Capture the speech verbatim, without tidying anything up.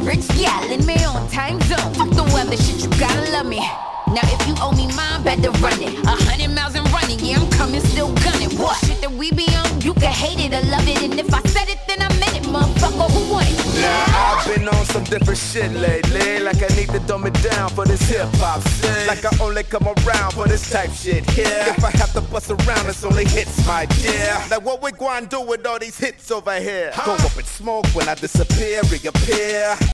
Rich gal in my own time zone. Fuck the weather, shit, you gotta love me. Now if you owe me mine, better run it. A hundred miles and running, yeah, I'm coming, still gunning. What shit that we be on, you can hate it or love it. And if I said it, then I meant it, motherfucker, who want it? Yeah, I've been on some different shit lately. Like I need to dumb it down for this hip-hop shit. Like I only come around for this type shit here. If I have to bust around, it's only hits, my dear. Like what we gwine do with all these hits over here? Go up in smoke when I disappear, reappear.